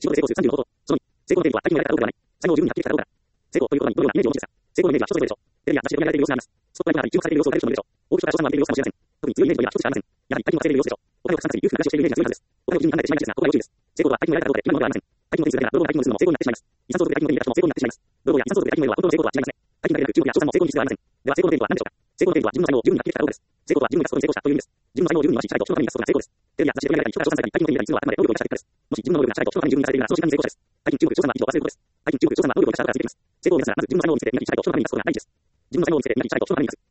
仕事で成功する30の方法。その2、成功の定義は相手に言われたかどうかではない。才能を十分に発揮したかどうかだ。成功ということにどのようなイメージを持つか。成功のイメージは人それぞれでしょう。テレビや雑誌で取り上げられている様子があります。スポットライトが注目されている様子を見られる人もいるでしょう。多くの人から親しまれている様子かもしれません。特に強いイメージというのは一つしかありません。やはり相手に任せている様子でしょう。お金をたくさん稼ぎ、裕福な暮らしをしているイメージが強いはずです。お金を自由に考えてしまいがちですが、ここが要注意です。成功とは相手に言われたかどうかで決まるものではありません。大金を手にするだけが泥棒の大金を盗むのも成功になってしまいます。遺産相続で大金を手に入れた人も成功になってしまいます。泥棒や遺産相続で大金を得るのは本当の成功とは違いますね。大金だけでなく中国や商産も成功に必要はありません。では成功の定義は何でしょうか。成功の定義は自分の才能を十分に発揮できたかどうかです。成功とは自分が成功に成功したという意味です。自分の才能を十分に発揮したいと人のために出すことが成功です。テレビや雑誌で取り上げられたり、人から称賛されたり、大金を手に入れたりするのはあくまで能力を生かした結果です。もし自分の能力が社会と人のために十分にされているならその時間に成功者です。大金、中国、商産は以上忘れることです。大金、中国、商産は能力を生かした後から続いています。成功を目指すならまず自分の才能を見せて磨き社会と人のために出すことが第一です。自分の才能を見せて磨き社会と人のために出す。